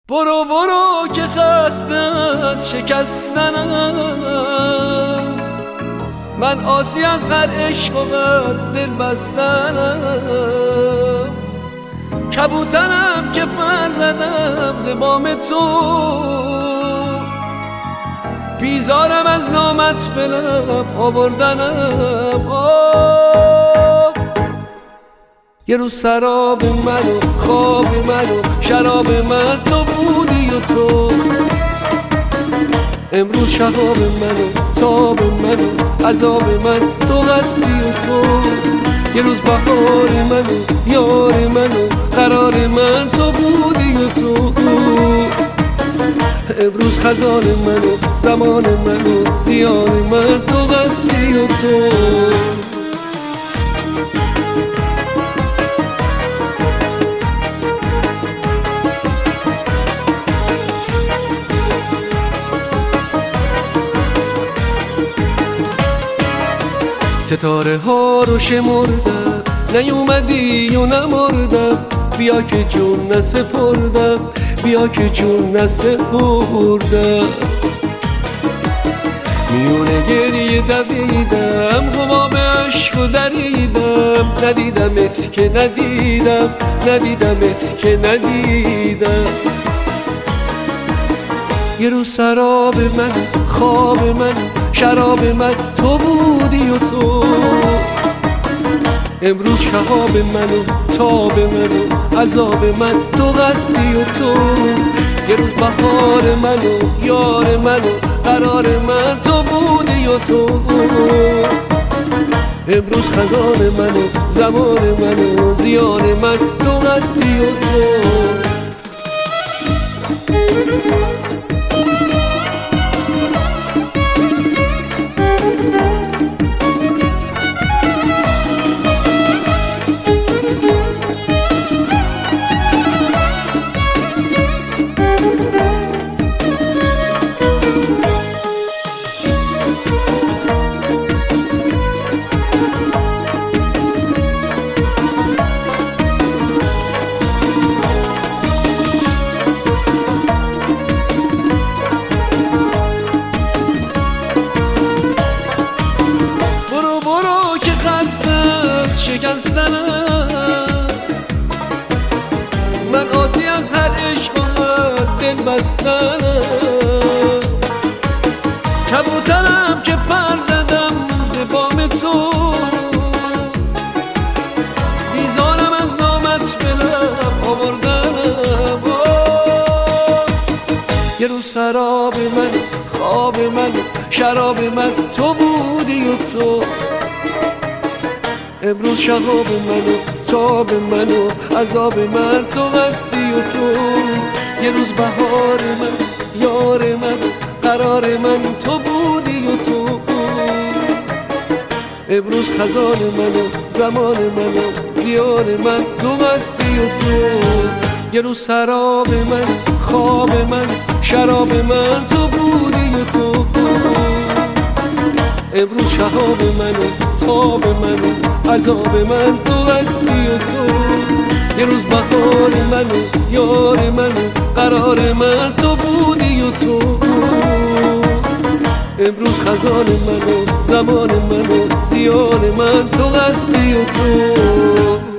برو برو که خسته از شکستنم، من عاصی از هر عشق و هر دل بستنم. کبوترم که پر زدم ز بام تو، بیزارم از نامت به لب آوردنم. یه روز سراب من و خواب من و شراب من تو بودی و تو، امروز شهاب من و تاب من و عذاب من تو هستی و تو. یه روز بهار من و یار من و قرار من تو بودی و تو، امروز خزان من و زمان من و زیان من تو هستی و تو. ستاره ها رو شمردم نیومدی و نمردم، بیا که جون نسپردم، بیا که جون نسپردم. میونه گریه دویدم حباب عشق و دریدم، ندیدمت که ندیدم، ندیدمت که ندیدم. یه روز سراب من خواب من شراب من تو بودی و تو، امروز شهاب من و تاب من و عذاب من تو هستی و تو. یه روز بهار من و یار من و قرار من تو بودی و تو، امروز خزان من و زمان من و زیان من تو هستی و تو. شکستنم، من عاصی از هر عشق و هر دل بستنم. کبوترم که پر زدم به بام تو، بیزارم از نامت به لب آوردنم. یه روز سراب من خواب من شراب من تو بودی و تو، امروز شهاب من و تاب من و عذاب من تو هستی و تو. یه روز بهار من یار من قرار من تو بودی و تو، امروز خزان من و زمان من و زیان من تو هستی و تو. یه روز سراب من خواب من شراب من تو بودی و تو، امروز شهاب من و تاب من و عذاب من تو هستی و تو. یه روز بهار من و یار من و قرار من تو بودی و تو، امروز خزان من و زمان من و زیان من تو هستی و تو.